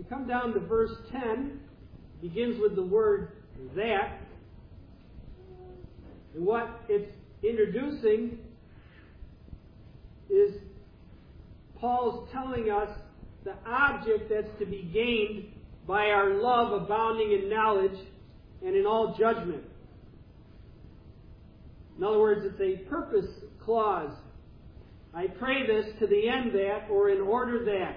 come down to verse 10, begins with the word that. And what it's introducing is Paul's telling us the object that's to be gained by our love abounding in knowledge and in all judgment. In other words, it's a purpose clause. I pray this to the end that, or in order that.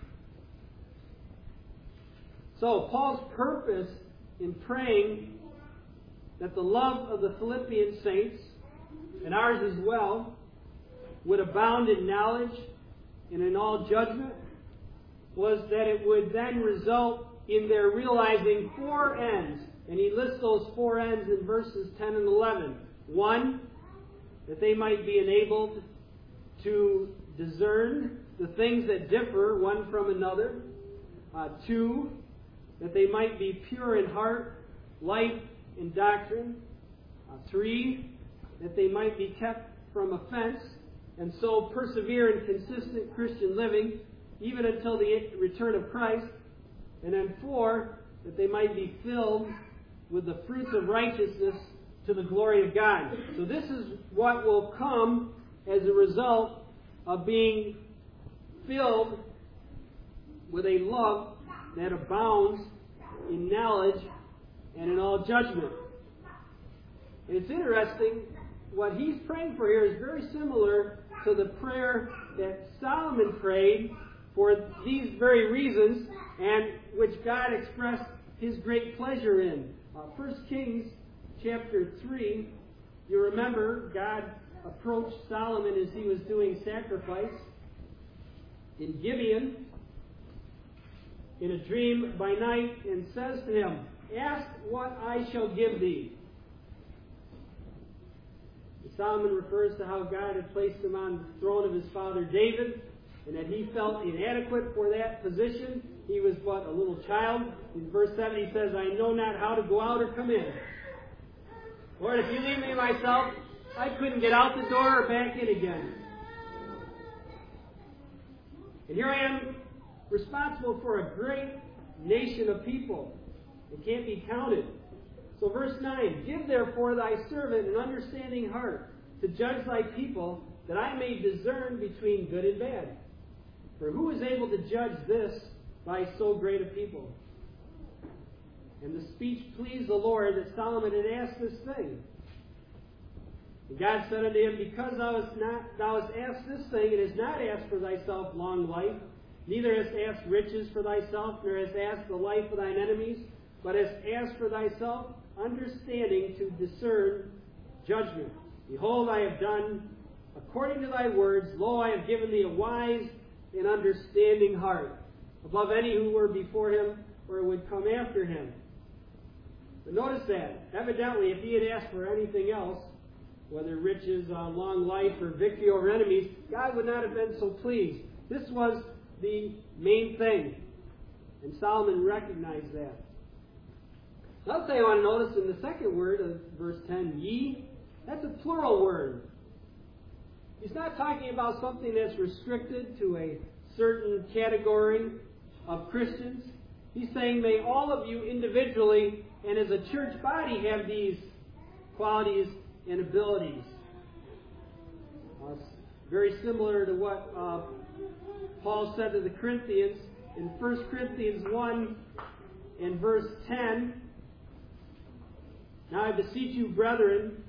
So, Paul's purpose in praying that the love of the Philippian saints, and ours as well, would abound in knowledge and in all judgment, was that it would then result in their realizing four ends. And he lists those four ends in verses 10 and 11. One, that they might be enabled to discern the things that differ one from another. Two, that they might be pure in heart, life, and doctrine. Three, that they might be kept from offense, and so persevere in consistent Christian living, even until the return of Christ. And then four, that they might be filled with the fruits of righteousness to the glory of God. So this is what will come as a result of being filled with a love that abounds in knowledge and in all judgment. And it's interesting, what he's praying for here is very similar to the prayer that Solomon prayed for these very reasons, and which God expressed His great pleasure in. 1 Kings chapter 3, you remember God approached Solomon as he was doing sacrifice in Gibeon in a dream by night, and says to him, "Ask what I shall give thee." Solomon refers to how God had placed him on the throne of his father David, and that he felt inadequate for that position. He was but a little child. In verse 7 he says, "I know not how to go out or come in. Lord, if you leave me myself, I couldn't get out the door or back in again. And here I am, responsible for a great nation of people. It can't be counted." So verse 9, "Give therefore thy servant an understanding heart to judge thy people, that I may discern between good and bad. For who is able to judge this by so great a people?" And the speech pleased the Lord that Solomon had asked this thing. And God said unto him, "Because thou hast asked this thing, and hast not asked for thyself long life, neither hast asked riches for thyself, nor hast asked the life of thine enemies, but hast asked for thyself understanding to discern judgment. Behold, I have done according to thy words. Lo, I have given thee a wise and understanding heart, above any who were before him or would come after him." But notice that, evidently, if he had asked for anything else, whether riches, long life, or victory over enemies, God would not have been so pleased. This was the main thing, and Solomon recognized that. Another thing I want to notice in the second word of verse 10, "ye," that's a plural word. He's not talking about something that's restricted to a certain category of Christians. He's saying, may all of you individually and as a church body have these qualities and abilities. It's very similar to what Paul said to the Corinthians in 1 Corinthians 1 and verse 10. "Now I beseech you, brethren,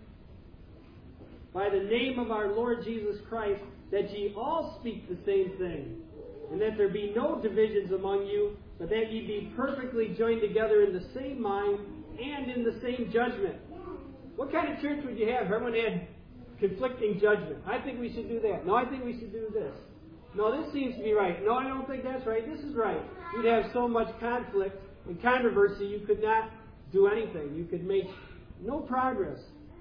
by the name of our Lord Jesus Christ, that ye all speak the same thing, and that there be no divisions among you, but that ye be perfectly joined together in the same mind and in the same judgment." What kind of church would you have? Everyone had conflicting judgment. I think we should do that. No, I think we should do this. No, this seems to be right. No, I don't think that's right. This is right. You'd have so much conflict and controversy you could not do anything. You could make no progress.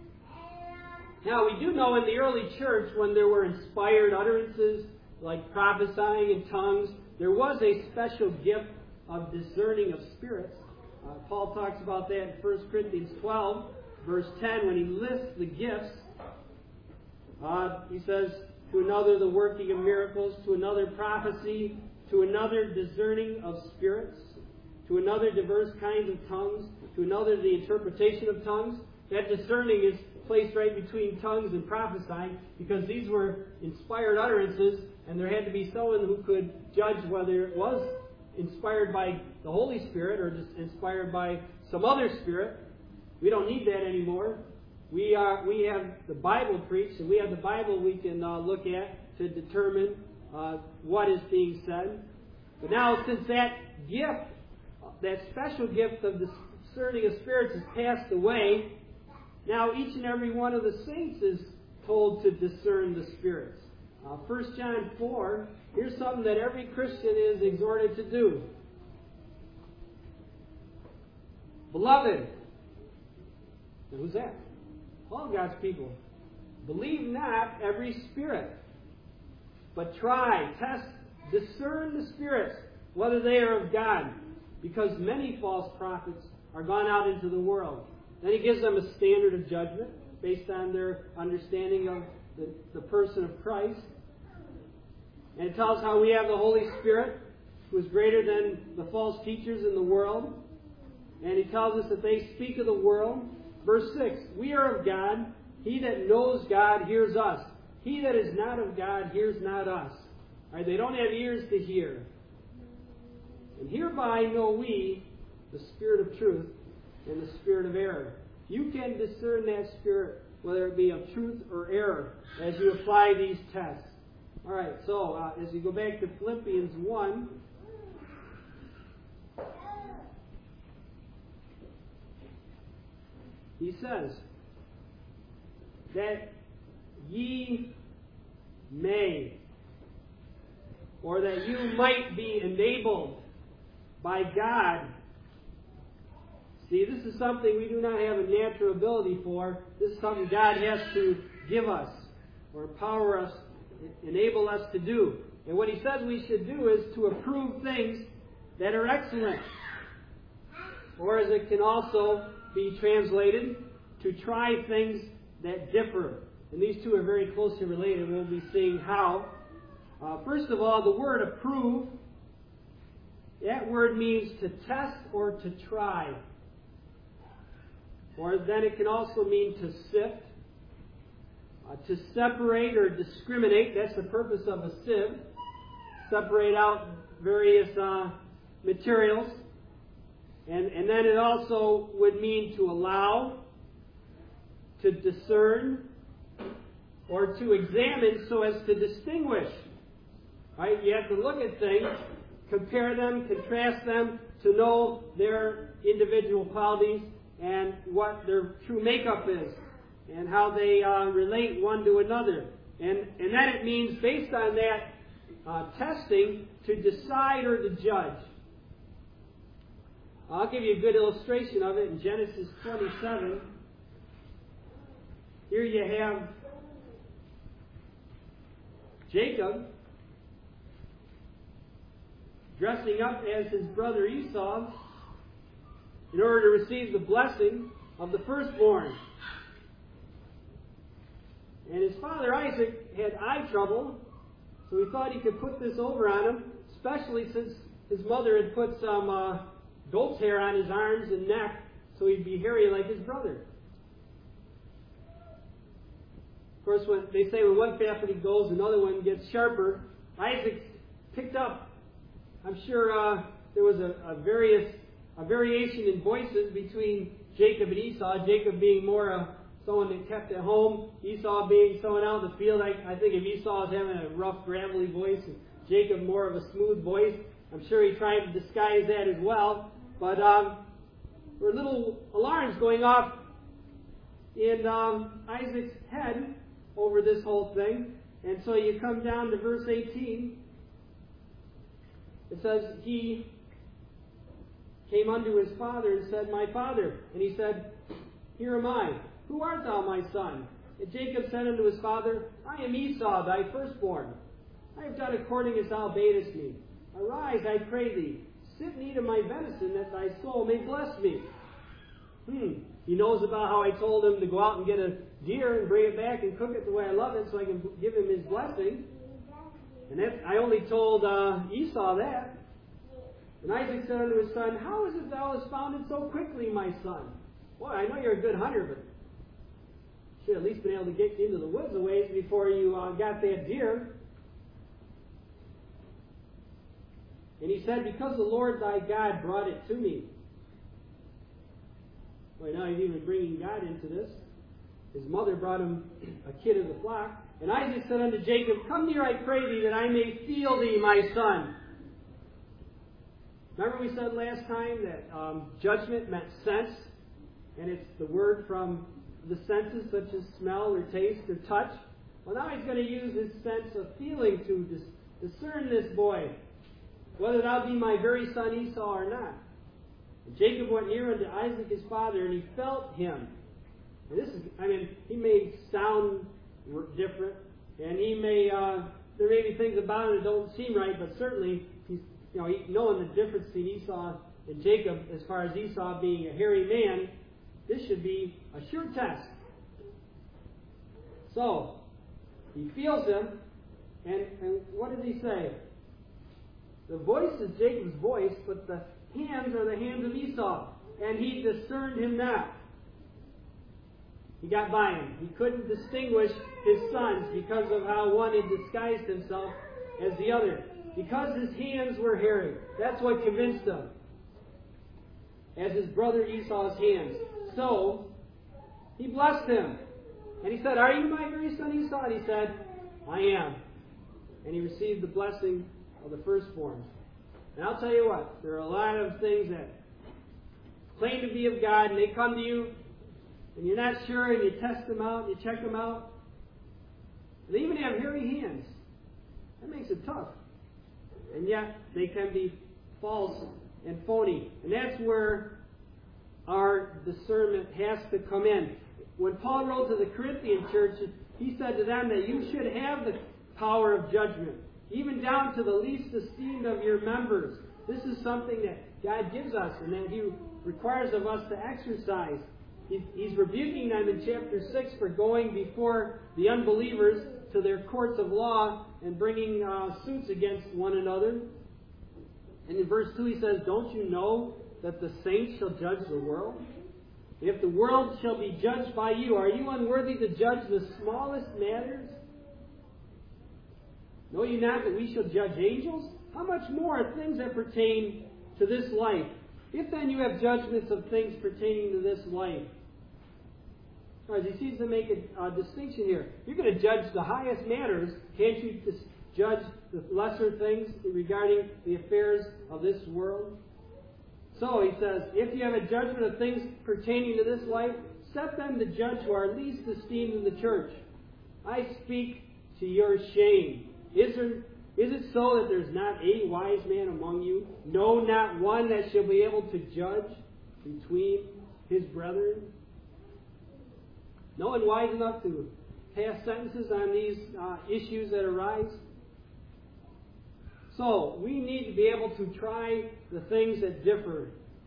Now, we do know in the early church, when there were inspired utterances, like prophesying in tongues, there was a special gift of discerning of spirits. Paul talks about that in 1 Corinthians 12, verse 10, when he lists the gifts. He says, to another the working of miracles, to another prophecy, to another discerning of spirits, to another diverse kinds of tongues, to another the interpretation of tongues. That discerning is placed right between tongues and prophesying, because these were inspired utterances, and there had to be someone who could judge whether it was inspired by the Holy Spirit or just inspired by some other spirit. We don't need that anymore. We have the Bible preached, and we have the Bible we can look at to determine what is being said. But now, since that gift, that special gift of discerning of spirits has passed away, now each and every one of the saints is told to discern the spirits. 1 John 4, here's something that every Christian is exhorted to do. Beloved, and who's that? All God's people. Believe not every spirit, but try, test, discern the spirits, whether they are of God, because many false prophets are gone out into the world. Then he gives them a standard of judgment based on their understanding of the person of Christ. And it tells how we have the Holy Spirit, who is greater than the false teachers in the world. And he tells us that they speak of the world. Verse 6, we are of God. He that knows God hears us. He that is not of God hears not us. Right? They don't have ears to hear. And hereby know we the spirit of truth and the spirit of error. You can discern that spirit, whether it be of truth or error, as you apply these tests. All right, so as you go back to Philippians 1, he says that ye may, or that you might be enabled by God. See, this is something we do not have a natural ability for. This is something God has to give us, or empower us, enable us to do. And what he says we should do is to approve things that are excellent. Or as it can also be translated, to try things that differ. And these two are very closely related. We'll be seeing how. First of all, the word approve, that word means to test or to try. Or then it can also mean to sift. To separate or discriminate, that's the purpose of a sieve. Separate out various materials. And then it also would mean to allow, to discern, or to examine so as to distinguish. Right? You have to look at things, compare them, contrast them, to know their individual qualities and what their true makeup is, and how they relate one to another. And then it means, based on that testing, to decide or to judge. I'll give you a good illustration of it in Genesis 27. Here you have Jacob dressing up as his brother Esau in order to receive the blessing of the firstborn. And his father Isaac had eye trouble, so he thought he could put this over on him, especially since his mother had put some goat's hair on his arms and neck, so he'd be hairy like his brother. Of course, when they say when one faculty goes, another one gets sharper. Isaac picked up. I'm sure there was a variation in voices between Jacob and Esau. Jacob being more someone that kept at home, Esau being someone out in the field. I think of Esau as having a rough, gravelly voice, and Jacob more of a smooth voice. I'm sure he tried to disguise that as well. But there were little alarms going off in Isaac's head over this whole thing. And so you come down to verse 18. It says, he came unto his father and said, my father. And he said, here am I. Who art thou, my son? And Jacob said unto his father, I am Esau, thy firstborn. I have done according as thou badest me. Arise, I pray thee. Sit and eat of my venison, that thy soul may bless me. He knows about how I told him to go out and get a deer and bring it back and cook it the way I love it so I can give him his blessing. And I only told Esau that. And Isaac said unto his son, How is it thou hast found it so quickly, my son? Boy, I know you're a good hunter, but you should at least been able to get into the woods a ways before you got that deer. And he said, Because the Lord thy God brought it to me. Boy, now he's even bringing God into this. His mother brought him a kid of the flock. And Isaac said unto Jacob, Come near, I pray thee, that I may feel thee, my son. Remember we said last time that judgment meant sense, and it's the word from the senses such as smell or taste or touch. Well, now he's going to use his sense of feeling to discern this boy, whether thou be my very son Esau or not. And Jacob went near unto Isaac his father, and he felt him. And this is, he may sound different, and he may, there may be things about it that don't seem right, but certainly he's, knowing the difference between Esau and Jacob, as far as Esau being a hairy man, this should be a sure test. So, he feels him, and what did he say? The voice is Jacob's voice, but the hands are the hands of Esau, and he discerned him not. He got by him. He couldn't distinguish his sons because of how one had disguised himself as the other. Because his hands were hairy. That's what convinced him. As his brother Esau's hands. So, he blessed him. And he said, Are you my very son Esau? And he said, I am. And he received the blessing of the firstborn. And I'll tell you what, there are a lot of things that claim to be of God, and they come to you, and you're not sure, and you test them out, and you check them out. They even have hairy hands. That makes it tough. And yet, they can be false and phony. And that's where our discernment has to come in. When Paul wrote to the Corinthian church, he said to them that you should have the power of judgment, even down to the least esteemed of your members. This is something that God gives us and that He requires of us to exercise. He's rebuking them in chapter 6 for going before the unbelievers to their courts of law and bringing suits against one another. And in verse 2 he says, Don't you know that the saints shall judge the world? If the world shall be judged by you, are you unworthy to judge the smallest matters? Know ye not that we shall judge angels? How much more things that pertain to this life? If then you have judgments of things pertaining to this life. As he seems to make a distinction here. You're going to judge the highest matters. Can't you just judge the lesser things regarding the affairs of this world? So he says, if you have a judgment of things pertaining to this life, set them to judge who are least esteemed in the church. I speak to your shame. Is it so that there's not a wise man among you? No, not one that shall be able to judge between his brethren? No one wise enough to pass sentences on these issues that arise? So, we need to be able to try the things that differ.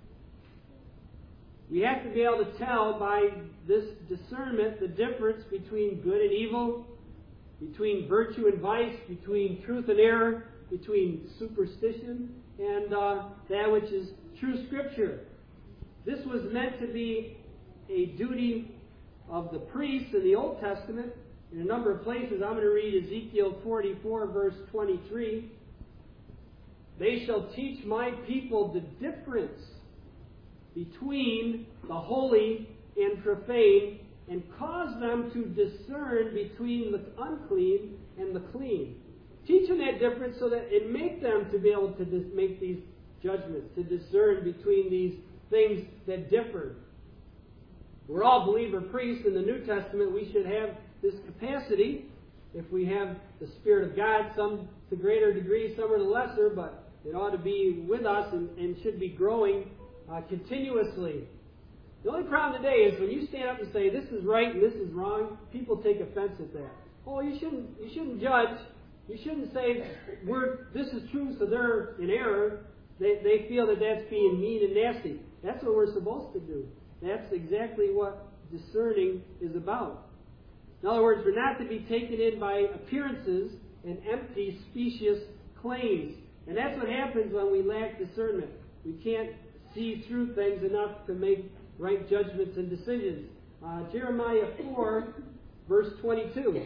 We have to be able to tell by this discernment the difference between good and evil, between virtue and vice, between truth and error, between superstition and that which is true Scripture. This was meant to be a duty of the priests in the Old Testament. In a number of places, I'm going to read Ezekiel 44, verse 23. They shall teach my people the difference between the holy and profane, and cause them to discern between the unclean and the clean. Teach them that difference so that it make them to be able to make these judgments, to discern between these things that differ. We're all believer priests in the New Testament. We should have this capacity if we have the Spirit of God, some to greater degree, some are to lesser, but it ought to be with us and should be growing continuously. The only problem today is when you stand up and say this is right and this is wrong, people take offense at that. Oh, you shouldn't judge. You shouldn't say this is true, so they're in error. They feel that that's being mean and nasty. That's what we're supposed to do. That's exactly what discerning is about. In other words, we're not to be taken in by appearances and empty, specious claims. And that's what happens when we lack discernment. We can't see through things enough to make right judgments and decisions. Jeremiah 4, verse 22.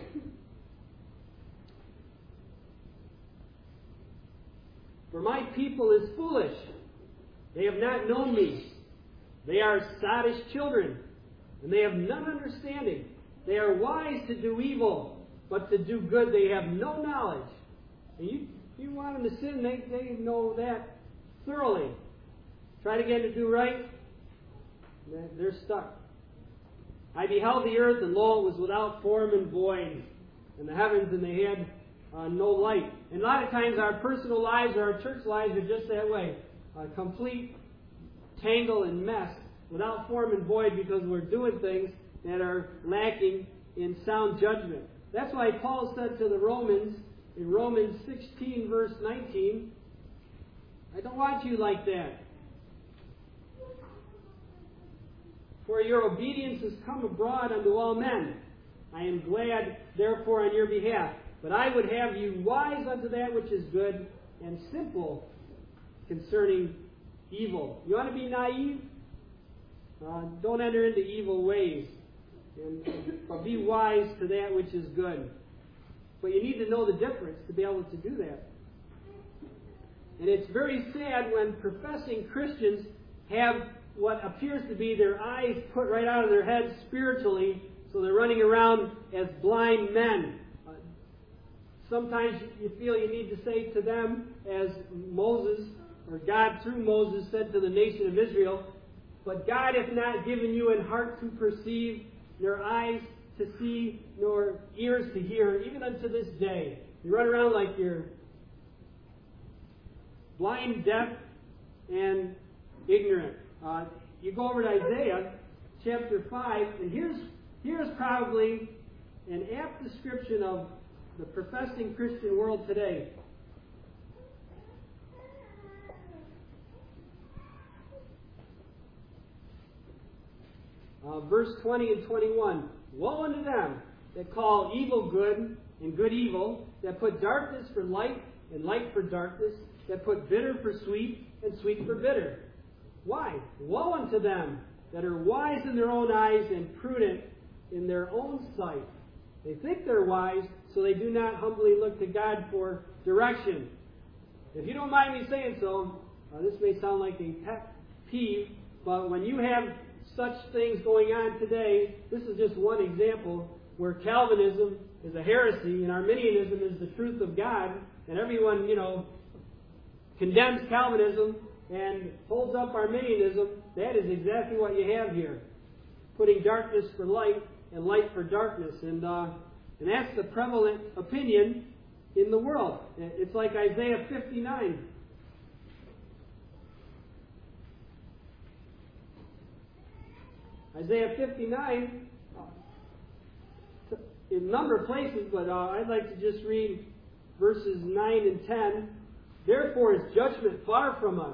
For my people is foolish. They have not known me. They are sottish children, and they have none understanding. They are wise to do evil, but to do good they have no knowledge. And you want them to sin, they know that thoroughly. Try to get them to do right, they're stuck. I beheld the earth, and lo, it was without form and void, and the heavens, and they had no light. And a lot of times our personal lives or our church lives are just that way. A complete tangle and mess, without form and void, because we're doing things that are lacking in sound judgment. That's why Paul said to the Romans, in Romans 16, verse 19, I don't want you like that. For your obedience has come abroad unto all men. I am glad, therefore, on your behalf. But I would have you wise unto that which is good, and simple concerning evil. You want to be naive? Don't enter into evil ways, but be wise to that which is good. But you need to know the difference to be able to do that. And it's very sad when professing Christians have what appears to be their eyes put right out of their heads spiritually, so they're running around as blind men. Sometimes you feel you need to say to them, as Moses, or God through Moses said to the nation of Israel, but God hath not given you an heart to perceive, nor eyes to see, nor ears to hear, even unto this day. You run around like you're blind, deaf, and ignorant. You go over to Isaiah chapter 5, and here's probably an apt description of the professing Christian world today. Verse 20 and 21. Woe unto them that call evil good and good evil, that put darkness for light and light for darkness, that put bitter for sweet and sweet for bitter. Why? Woe unto them that are wise in their own eyes and prudent in their own sight. They think they're wise, so they do not humbly look to God for direction. If you don't mind me saying so, this may sound like a pet peeve, but when you have such things going on today, this is just one example where Calvinism is a heresy and Arminianism is the truth of God, and everyone, condemns Calvinism and holds up Arminianism. That is exactly what you have here. Putting darkness for light and light for darkness. And that's the prevalent opinion in the world. It's like Isaiah 59. Isaiah 59, in a number of places, but I'd like to just read verses 9 and 10. Therefore is judgment far from us.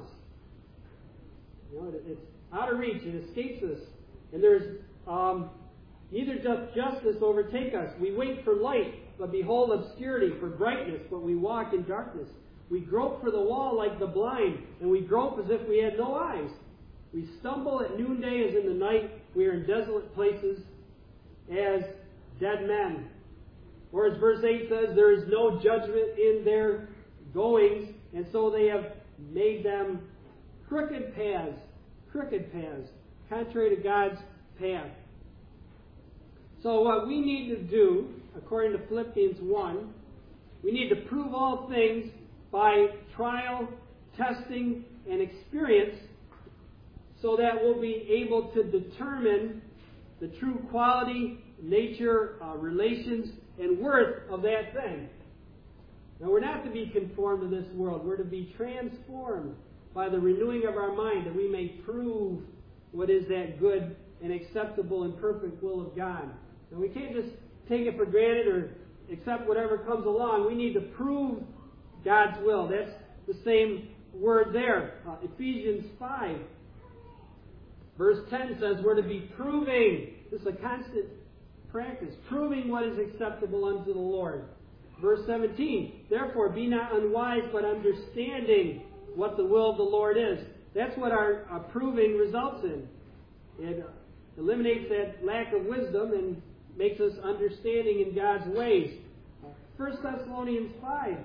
It's out of reach. It escapes us. And there's neither doth justice overtake us. We wait for light, but behold obscurity, for brightness, but we walk in darkness. We grope for the wall like the blind, and we grope as if we had no eyes. We stumble at noonday as in the night. We are in desolate places as dead men. Or as verse 8 says, there is no judgment in their goings, and so they have made them crooked paths, contrary to God's path. So what we need to do, according to Philippians 1, we need to prove all things by trial, testing, and experience, so that we'll be able to determine the true quality, nature, relations, and worth of that thing. Now, we're not to be conformed to this world. We're to be transformed by the renewing of our mind, that we may prove what is that good and acceptable and perfect will of God. And we can't just take it for granted or accept whatever comes along. We need to prove God's will. That's the same word there. Ephesians 5, verse 10 says we're to be proving. This is a constant practice. Proving what is acceptable unto the Lord. verse 17. Therefore, be not unwise, but understanding what the will of the Lord is. That's what our approving results in. It eliminates that lack of wisdom and makes us understanding in God's ways. 1 Thessalonians 5,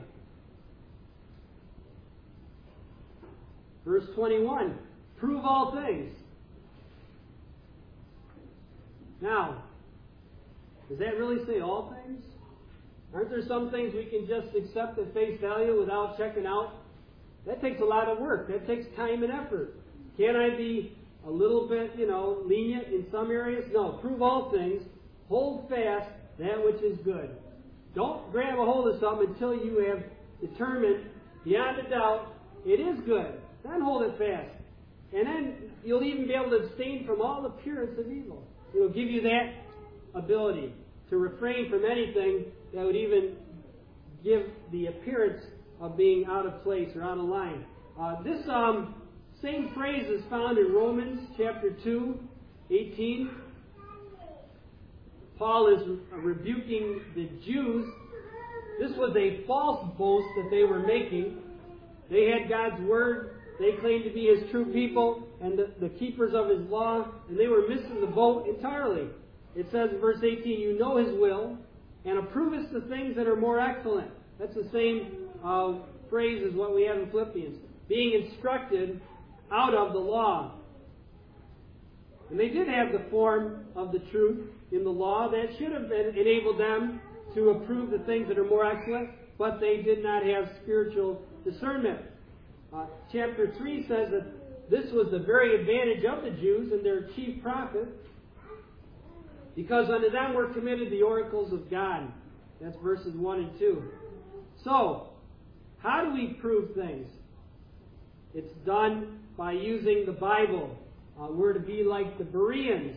verse 21. Prove all things. Now, does that really say all things? Aren't there some things we can just accept at face value without checking out? That takes a lot of work. That takes time and effort. Can I be a little bit, lenient in some areas? No. Prove all things. Hold fast that which is good. Don't grab a hold of something until you have determined beyond a doubt it is good. Then hold it fast. And then you'll even be able to abstain from all appearance of evil. It will give you that ability to refrain from anything that would even give the appearance of being out of place or out of line. This same phrase is found in Romans chapter 2, 18. Paul is rebuking the Jews. This was a false boast that they were making. They had God's word. They claimed to be His true people and the keepers of His law, and they were missing the boat entirely. It says in verse 18, you know His will, and approvest the things that are more excellent. That's the same phrase as what we have in Philippians. Being instructed out of the law. And they did have the form of the truth in the law that should have enabled them to approve the things that are more excellent, but they did not have spiritual discernment. Chapter 3 says that this was the very advantage of the Jews and their chief prophet, because unto them were committed the oracles of God. That's verses 1 and 2. So, how do we prove things? It's done by using the Bible. We're to be like the Bereans.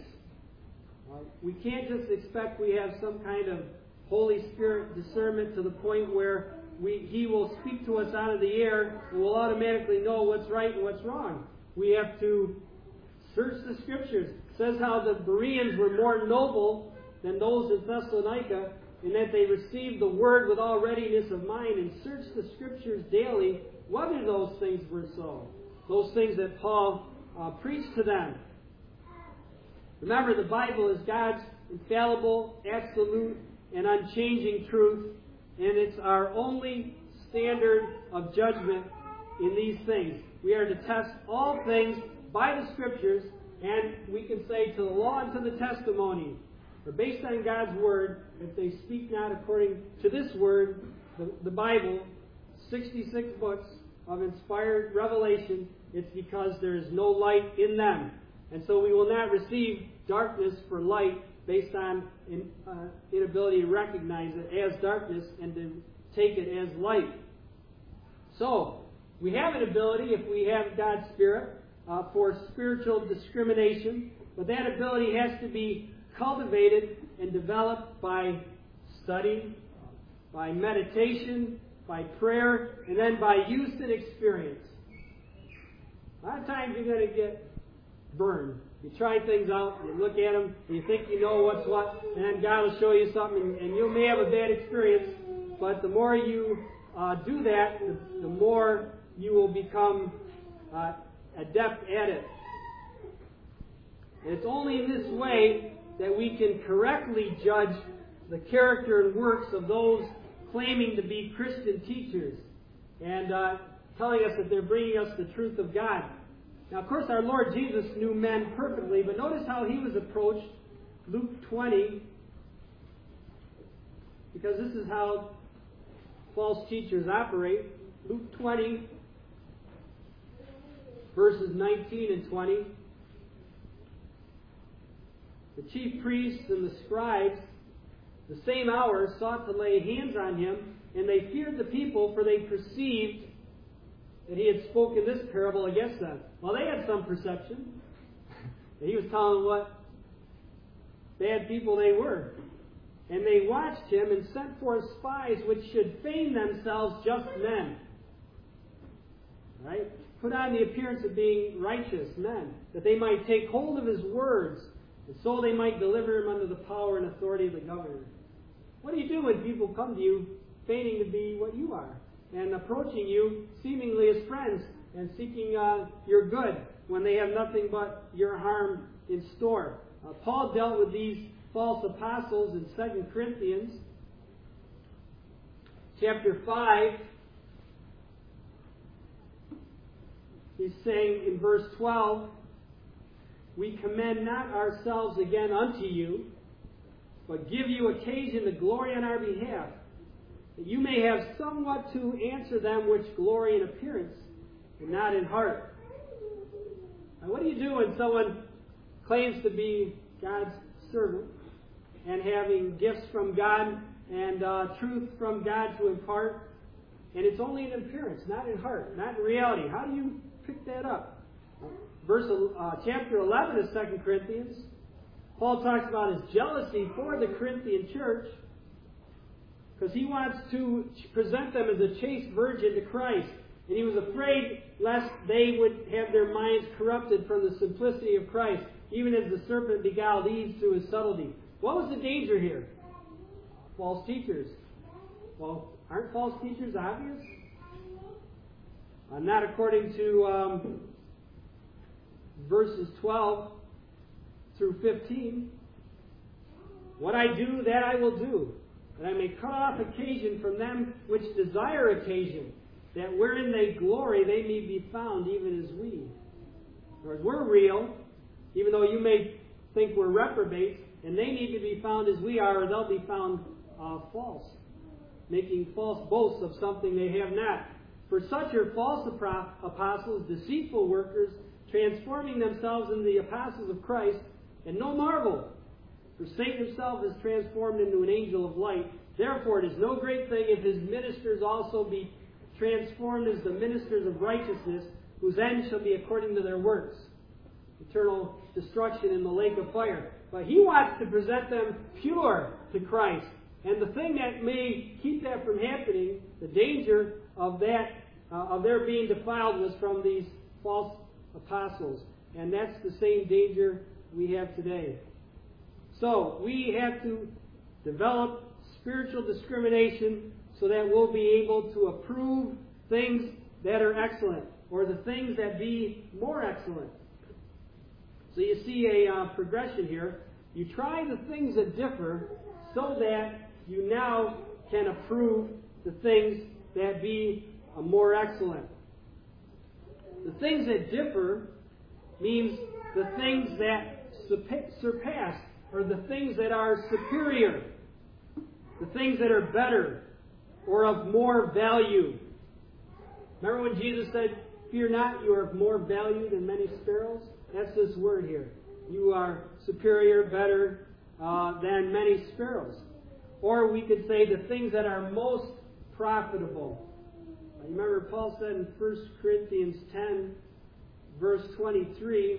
We can't just expect we have some kind of Holy Spirit discernment to the point where He will speak to us out of the air and we'll automatically know what's right and what's wrong. We have to search the Scriptures. It says how the Bereans were more noble than those in Thessalonica, in that they received the Word with all readiness of mind and searched the Scriptures daily whether those things were so. Those things that Paul preached to them. Remember, the Bible is God's infallible, absolute, and unchanging truth, and it's our only standard of judgment in these things. We are to test all things by the Scriptures, and we can say to the law and to the testimony, or based on God's Word, if they speak not according to this Word, the Bible, 66 books of inspired revelation, it's because there is no light in them. And so we will not receive darkness for light based on inability to recognize it as darkness and to take it as light. So, we have an ability, if we have God's Spirit, for spiritual discrimination, but that ability has to be cultivated and developed by study, by meditation, by prayer, and then by use and experience. A lot of times you're going to get burned. You try things out, you look at them, and you think you know what's what, and then God will show you something, and you may have a bad experience, but the more you do that, the more you will become adept at it. And it's only in this way that we can correctly judge the character and works of those claiming to be Christian teachers and telling us that they're bringing us the truth of God. Now, of course, our Lord Jesus knew men perfectly, but notice how He was approached. Luke 20, because this is how false teachers operate. Luke 20, verses 19 and 20. The chief priests and the scribes, the same hour, sought to lay hands on Him, and they feared the people, for they perceived that He had spoken this parable against them. Well, they had some perception. He was telling them what bad people they were. And they watched Him and sent forth spies which should feign themselves just men. Right? Put on the appearance of being righteous men, that they might take hold of His words, and so they might deliver Him under the power and authority of the governor. What do you do when people come to you feigning to be what you are and approaching you seemingly as friends and seeking your good when they have nothing but your harm in store. Paul dealt with these false apostles in 2 Corinthians chapter 5. He's saying in verse 12, "We commend not ourselves again unto you, but give you occasion to glory on our behalf, that you may have somewhat to answer them which glory in appearance, and not in heart." Now, what do you do when someone claims to be God's servant and having gifts from God and truth from God to impart, and it's only in appearance, not in heart, not in reality? How do you pick that up? Chapter 11 of 2 Corinthians, Paul talks about his jealousy for the Corinthian church because he wants to present them as a chaste virgin to Christ. And he was afraid lest they would have their minds corrupted from the simplicity of Christ, even as the serpent beguiled Eve through his subtlety. What was the danger here? False teachers. Well, aren't false teachers obvious? Not according to verses 12 through 15. "What I do, that I will do, that I may cut off occasion from them which desire occasion, that wherein they glory they may be found even as we." In other words, we're real, even though you may think we're reprobates, and they need to be found as we are, or they'll be found false, making false boasts of something they have not. "For such are false apostles, deceitful workers, transforming themselves into the apostles of Christ, and no marvel. For Satan himself is transformed into an angel of light. Therefore it is no great thing if his ministers also be transformed as the ministers of righteousness, whose end shall be according to their works, eternal destruction in the lake of fire." But he wants to present them pure to Christ. And the thing that may keep that from happening, the danger of that, of their being defiled, was from these false apostles. And that's the same danger we have today. So we have to develop spiritual discrimination so that we'll be able to approve things that are excellent, or the things that be more excellent. So you see a progression here. You try the things that differ so that you now can approve the things that be more excellent. The things that differ means the things that surpass, or the things that are superior, the things that are better or of more value. Remember when Jesus said, "Fear not, you are of more value than many sparrows"? That's this word here. You are superior, better than many sparrows. Or we could say the things that are most profitable. Remember Paul said in 1 Corinthians 10, verse 23,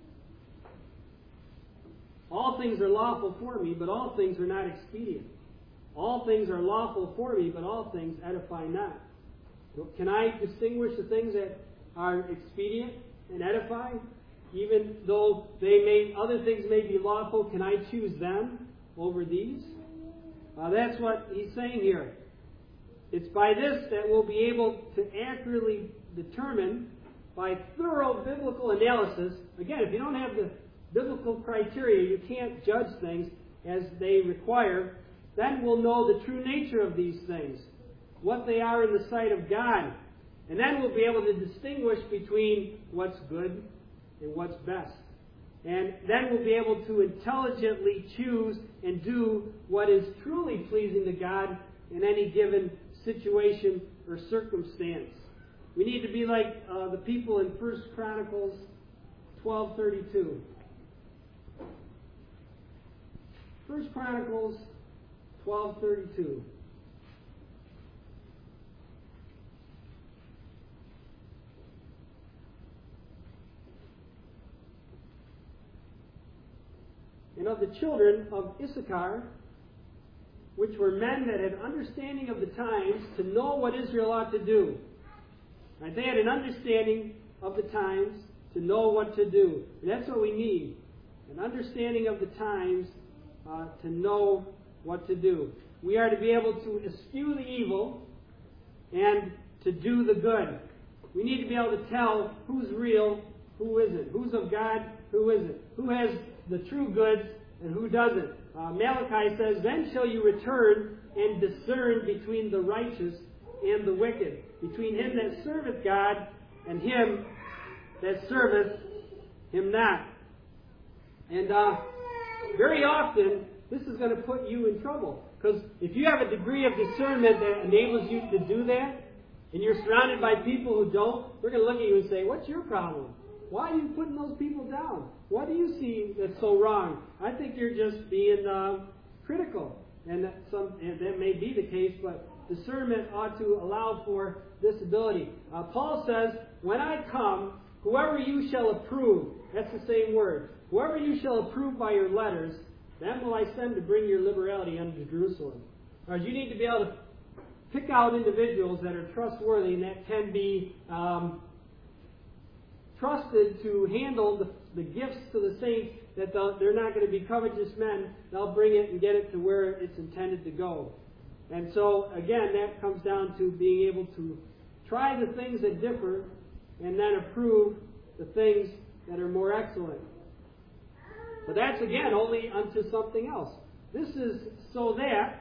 "All things are lawful for me, but all things are not expedient. All things are lawful for me, but all things edify not." Can I distinguish the things that are expedient and edify? Even though other things may be lawful, can I choose them over these? That's what he's saying here. It's by this that we'll be able to accurately determine, by thorough biblical analysis. Again, if you don't have the biblical criteria, you can't judge things as they require. Then we'll know the true nature of these things, what they are in the sight of God. And then we'll be able to distinguish between what's good and what's best. And then we'll be able to intelligently choose and do what is truly pleasing to God in any given situation or circumstance. We need to be like the people in 1 Chronicles 12:32. 1 Chronicles 12:32. "And of the children of Issachar, which were men that had understanding of the times, to know what Israel ought to do." Right? They had an understanding of the times to know what to do. And that's what we need. An understanding of the times to know what to do. we are to be able to eschew the evil and to do the good. We need to be able to tell who's real, who isn't, who's of God, who isn't, who has the true goods and who doesn't. Malachi says, "Then shall you return and discern between the righteous and the wicked, between him that serveth God and him that serveth him not." And very often, this is going to put you in trouble. Because if you have a degree of discernment that enables you to do that, and you're surrounded by people who don't, they're going to look at you and say, "What's your problem? Why are you putting those people down? What do you see that's so wrong?" I think you're just being critical. And that may be the case, but discernment ought to allow for this ability. Paul says, "When I come, whoever you shall approve," that's the same word, "whoever you shall approve by your letters, them will I send to bring your liberality unto Jerusalem." Or you need to be able to pick out individuals that are trustworthy and that can be trusted to handle the gifts to the saints, that they're not going to be covetous men. They'll bring it and get it to where it's intended to go. And so, again, that comes down to being able to try the things that differ and then approve the things that are more excellent. But that's, again, only unto something else. This is so that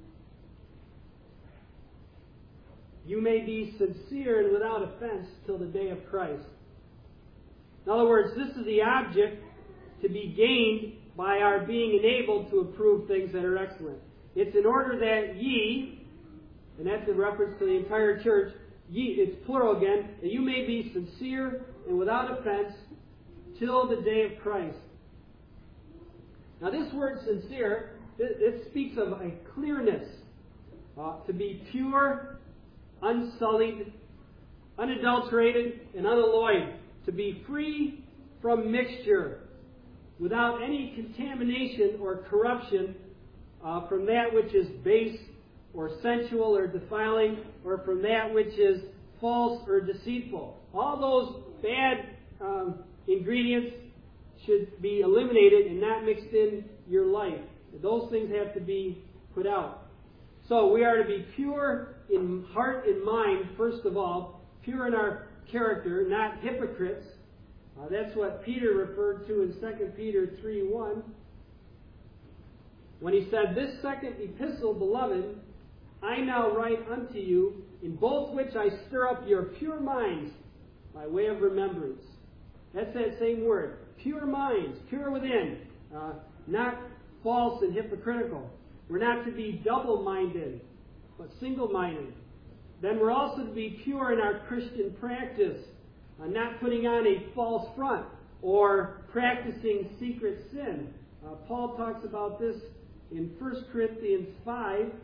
you may be sincere and without offense till the day of Christ. In other words, this is the object to be gained by our being enabled to approve things that are excellent. It's in order that ye, and that's in reference to the entire church, ye, it's plural again, that you may be sincere and without offense till the day of Christ. Now this word sincere, it speaks of a clearness, to be pure, unsullied, unadulterated, and unalloyed, to be free from mixture, without any contamination or corruption from that which is base or sensual or defiling, or from that which is false or deceitful. All those bad ingredients should be eliminated and not mixed in your life. Those things have to be put out. So we are to be pure in heart and mind, first of all, pure in our character, not hypocrites. That's what Peter referred to in 2 Peter 3:1, when he said, "This second epistle, beloved, I now write unto you, in both which I stir up your pure minds by way of remembrance." That's that same word. Pure minds, pure within, not false and hypocritical. We're not to be double-minded, but single-minded. Then we're also to be pure in our Christian practice, not putting on a false front or practicing secret sin. Paul talks about this in 1 Corinthians 5,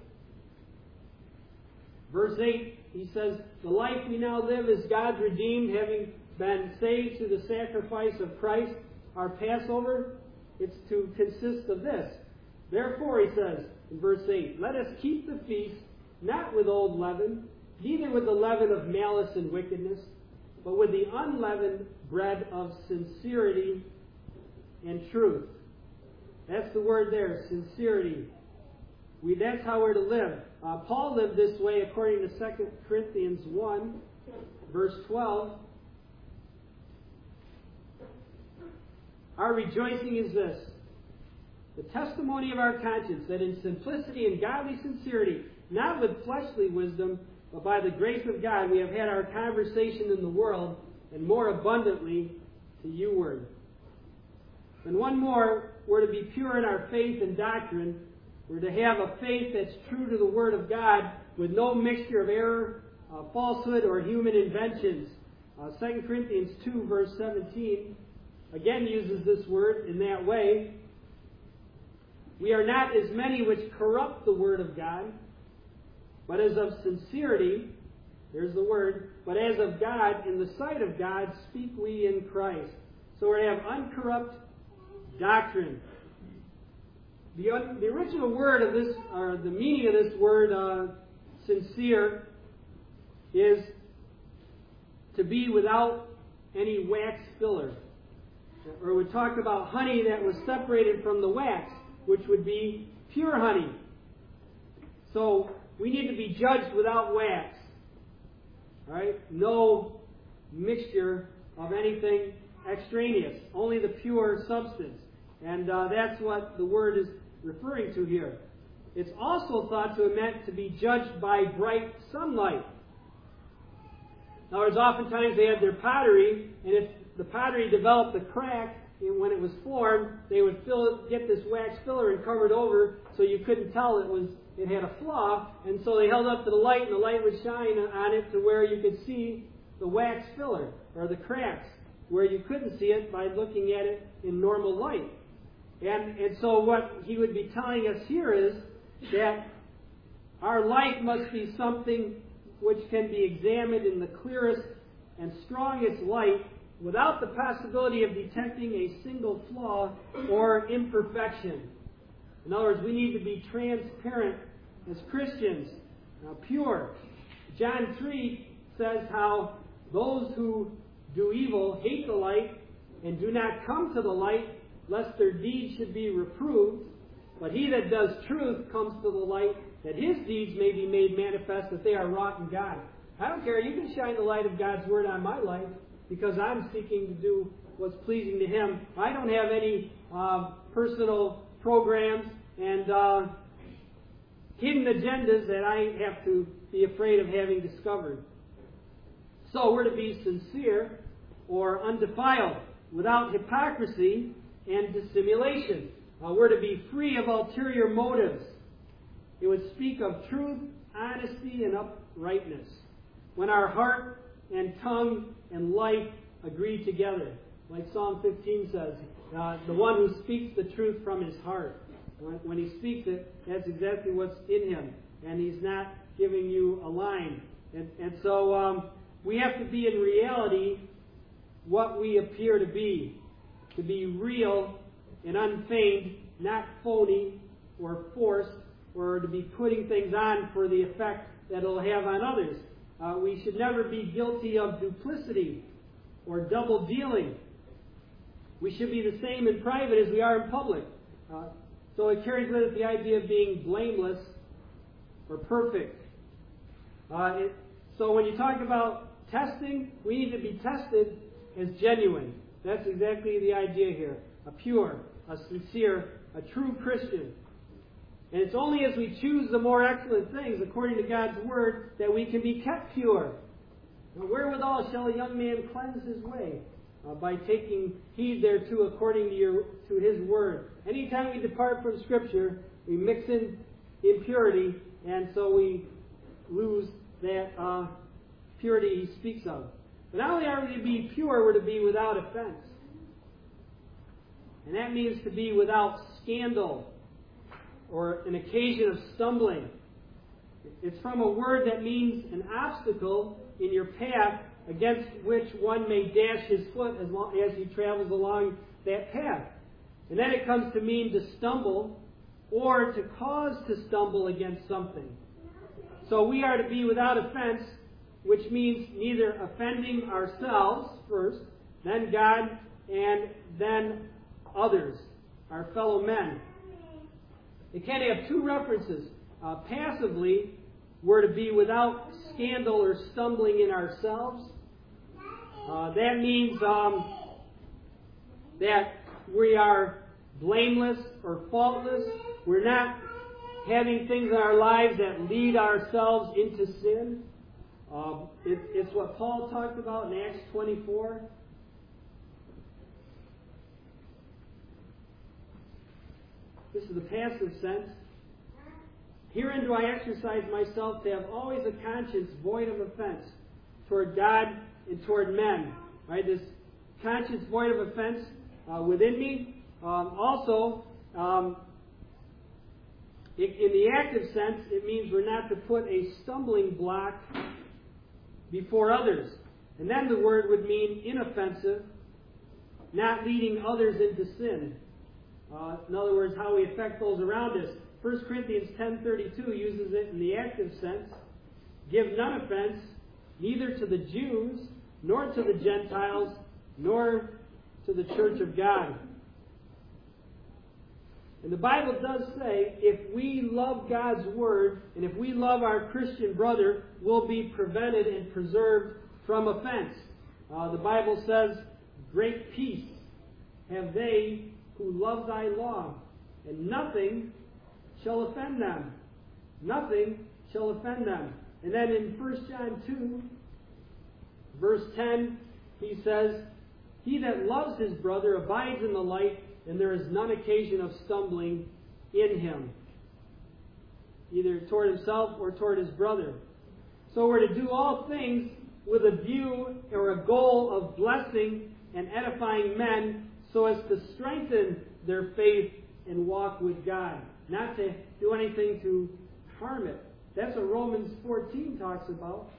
verse 8. He says, "The life we now live is God's redeemed, having been saved through the sacrifice of Christ, our Passover." It's to consist of this. "Therefore," he says in verse 8, "let us keep the feast not with old leaven, neither with the leaven of malice and wickedness, but with the unleavened bread of sincerity and truth." That's the word there, sincerity. That's how we're to live. Paul lived this way according to 2 Corinthians 1, verse 12. "Our rejoicing is this, the testimony of our conscience, that in simplicity and godly sincerity, not with fleshly wisdom, but by the grace of God, we have had our conversation in the world, and more abundantly to youward." And one more, we're to be pure in our faith and doctrine. We're to have a faith that's true to the Word of God, with no mixture of error, falsehood, or human inventions. 2 Corinthians 2, verse 17, again uses this word in that way. "We are not as many which corrupt the Word of God, but as of sincerity," there's the word, "but as of God, in the sight of God, speak we in Christ." So we're to have uncorrupt doctrine. The original word of this, or the meaning of this word, sincere, is to be without any wax filler. Or we talked about honey that was separated from the wax, which would be pure honey. So we need to be judged without wax. All right? No mixture of anything extraneous. Only the pure substance. And that's what the word is referring to here. It's also thought to have meant to be judged by bright sunlight. Now, as oftentimes they had their pottery, and if the pottery developed a crack when it was formed, they would get this wax filler and cover it over so you couldn't tell it had a flaw, and so they held up to the light, and the light would shine on it to where you could see the wax filler, or the cracks, where you couldn't see it by looking at it in normal light. And so what he would be telling us here is that our light must be something which can be examined in the clearest and strongest light without the possibility of detecting a single flaw or imperfection. In other words, we need to be transparent as Christians, pure. John 3 says how those who do evil hate the light and do not come to the light, lest their deeds should be reproved. But he that does truth comes to the light, that his deeds may be made manifest, that they are wrought in God. I don't care. You can shine the light of God's Word on my life, because I'm seeking to do what's pleasing to Him. I don't have any personal programs and hidden agendas that I have to be afraid of having discovered. So we're to be sincere or undefiled, without hypocrisy and dissimulation. We're to be free of ulterior motives. It would speak of truth, honesty, and uprightness. When our heart and tongue and life agree together. Like Psalm 15 says, the one who speaks the truth from his heart. When he speaks it, that's exactly what's in him. And he's not giving you a line. And so we have to be in reality what we appear to be real and unfeigned, not phony or forced, or to be putting things on for the effect that it'll have on others. We should never be guilty of duplicity or double dealing. We should be the same in private as we are in public. So it carries with it the idea of being blameless or perfect. So when you talk about testing, we need to be tested as genuine. That's exactly the idea here. A pure, a sincere, a true Christian. And it's only as we choose the more excellent things, according to God's Word, that we can be kept pure. Now, wherewithal shall a young man cleanse his way? By taking heed thereto according to His Word. Anytime we depart from Scripture, we mix in impurity, and so we lose that purity He speaks of. But not only are we to be pure, we're to be without offense. And that means to be without scandal or an occasion of stumbling. It's from a word that means an obstacle in your path against which one may dash his foot as he travels along that path. And then it comes to mean to stumble or to cause to stumble against something. So we are to be without offense, which means neither offending ourselves first, then God, and then others, our fellow men. It can have two references. Passively, we're to be without scandal or stumbling in ourselves. That means that we are blameless or faultless. We're not having things in our lives that lead ourselves into sin. It's what Paul talked about in Acts 24. This is the passive sense. Herein do I exercise myself to have always a conscience void of offense toward God and toward men. Right? This conscience void of offense within me. Also, in the active sense, it means we're not to put a stumbling block before others. And then the word would mean inoffensive, not leading others into sin. In other words, how we affect those around us. 1 Corinthians 10:32 uses it in the active sense. Give none offense, neither to the Jews, nor to the Gentiles, nor to the church of God. And the Bible does say if we love God's Word and if we love our Christian brother, we'll be prevented and preserved from offense. The Bible says, great peace have they who love thy law, and nothing shall offend them. Nothing shall offend them. And then in 1 John 2, verse 10, he says, he that loves his brother abides in the light, and there is none occasion of stumbling in him, either toward himself or toward his brother. So we're to do all things with a view or a goal of blessing and edifying men so as to strengthen their faith and walk with God, not to do anything to harm it. That's what Romans 14 talks about.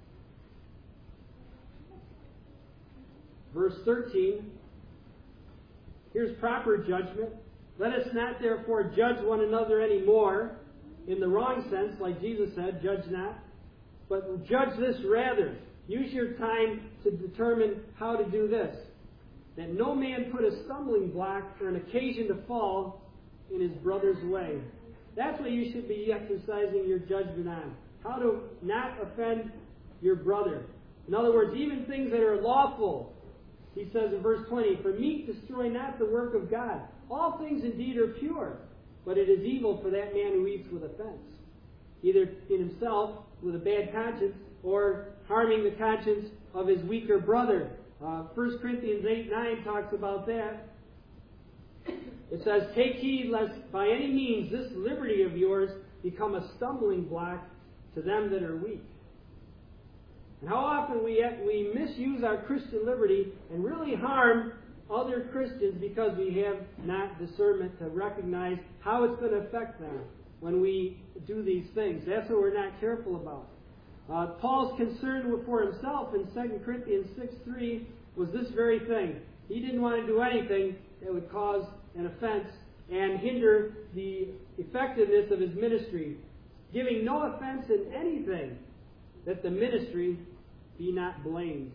Verse 13, here's proper judgment. Let us not therefore judge one another anymore in the wrong sense, like Jesus said, judge not, but judge this rather. Use your time to determine how to do this, that no man put a stumbling block or an occasion to fall in his brother's way. That's what you should be exercising your judgment on. How to not offend your brother. In other words, even things that are lawful. He says in verse 20, for meat destroy not the work of God. All things indeed are pure, but it is evil for that man who eats with offense, either in himself with a bad conscience or harming the conscience of his weaker brother. 1 Corinthians 8:9 talks about that. It says, take heed lest by any means this liberty of yours become a stumbling block to them that are weak. And how often we misuse our Christian liberty and really harm other Christians because we have not discernment to recognize how it's going to affect them when we do these things. That's what we're not careful about. Paul's concern for himself in 2 Corinthians 6:3 was this very thing. He didn't want to do anything that would cause an offense and hinder the effectiveness of his ministry, giving no offense in anything, that the ministry be not blamed.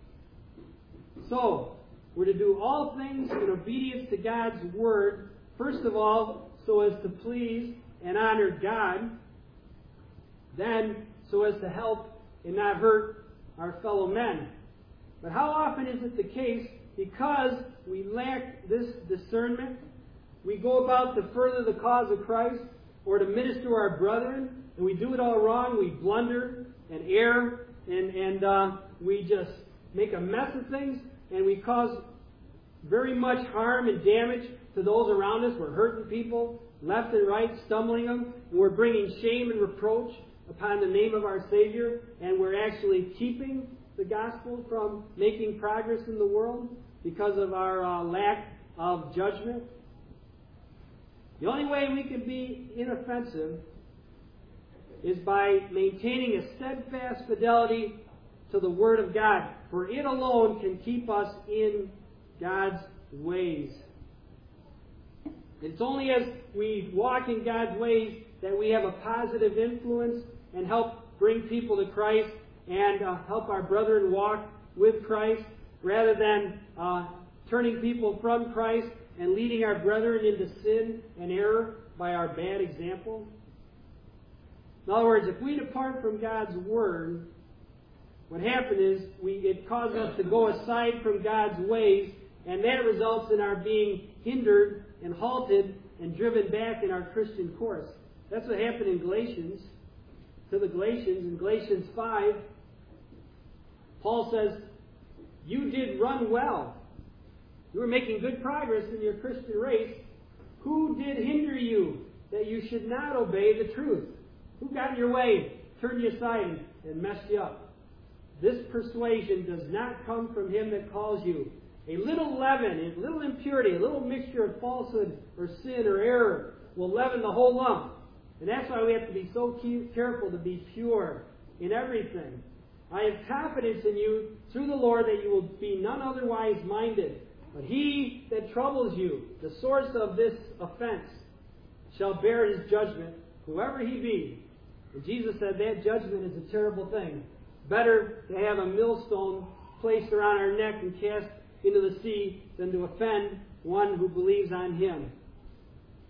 So, we're to do all things in obedience to God's Word, first of all, so as to please and honor God, then so as to help and not hurt our fellow men. But how often is it the case, because we lack this discernment, we go about to further the cause of Christ or to minister to our brethren, and we do it all wrong, we blunder and err, and we just make a mess of things, and we cause very much harm and damage to those around us. We're hurting people left and right, stumbling them, and we're bringing shame and reproach upon the name of our Savior, and we're actually keeping the gospel from making progress in the world because of our lack of judgment. The only way we can be inoffensive is by maintaining a steadfast fidelity to the Word of God, for it alone can keep us in God's ways. It's only as we walk in God's ways that we have a positive influence and help bring people to Christ and help our brethren walk with Christ, rather than turning people from Christ and leading our brethren into sin and error by our bad example. In other words, if we depart from God's Word, what happens is it causes us to go aside from God's ways, and that results in our being hindered and halted and driven back in our Christian course. That's what happened in Galatians. To the Galatians, in Galatians 5, Paul says, you did run well. You were making good progress in your Christian race. Who did hinder you that you should not obey the truth? Who got in your way, turned you aside, and messed you up? This persuasion does not come from him that calls you. A little leaven, a little impurity, a little mixture of falsehood or sin or error will leaven the whole lump. And that's why we have to be so careful to be pure in everything. I have confidence in you through the Lord that you will be none otherwise minded. But he that troubles you, the source of this offense, shall bear his judgment, whoever he be. And Jesus said that judgment is a terrible thing. Better to have a millstone placed around our neck and cast into the sea than to offend one who believes on him.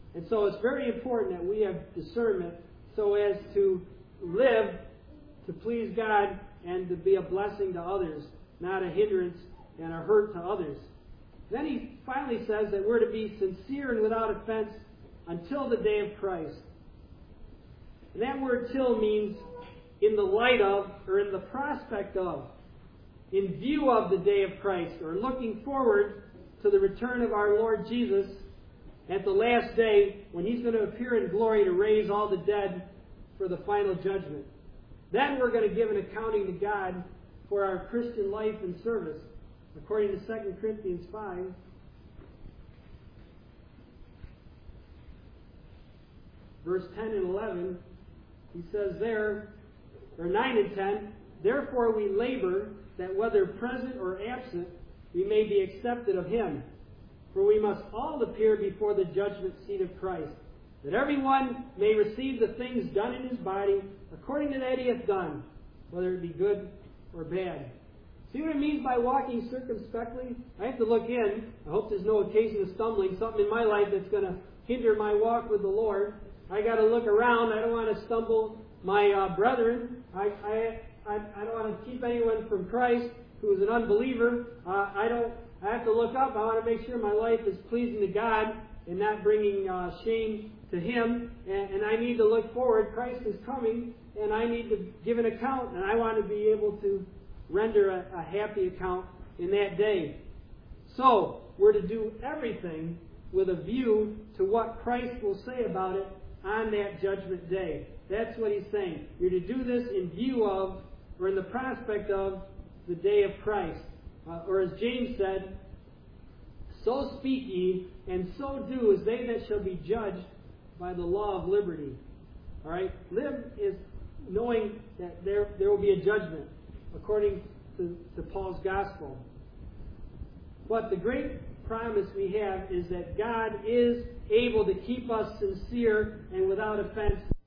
And so it's very important that we have discernment so as to live to please God and to be a blessing to others, not a hindrance and a hurt to others. Then he finally says that we're to be sincere and without offense until the day of Christ. And that word till means in the light of, or in the prospect of, in view of the day of Christ, or looking forward to the return of our Lord Jesus at the last day when He's going to appear in glory to raise all the dead for the final judgment. Then we're going to give an accounting to God for our Christian life and service, according to 2 Corinthians 5. Verse 10 and 11, he says there, or 9 and 10, therefore we labor that whether present or absent, we may be accepted of Him. For we must all appear before the judgment seat of Christ, that everyone may receive the things done in his body according to that he hath done, whether it be good or bad. See what it means by walking circumspectly? I have to look in. I hope there's no occasion of stumbling, something in my life that's going to hinder my walk with the Lord. I got to look around. I don't want to stumble my brethren. I don't want to keep anyone from Christ who is an unbeliever. I have to look up. I want to make sure my life is pleasing to God and not bringing shame to Him. And I need to look forward. Christ is coming, and I need to give an account, and I want to be able to render a happy account in that day. So, we're to do everything with a view to what Christ will say about it on that judgment day. That's what he's saying. You're to do this in view of, or in the prospect of, the day of Christ. Or as James said, so speak ye, and so do as they that shall be judged by the law of liberty. All right? Live is knowing that there will be a judgment, according to Paul's gospel. But the great promise we have is that God is able to keep us sincere and without offense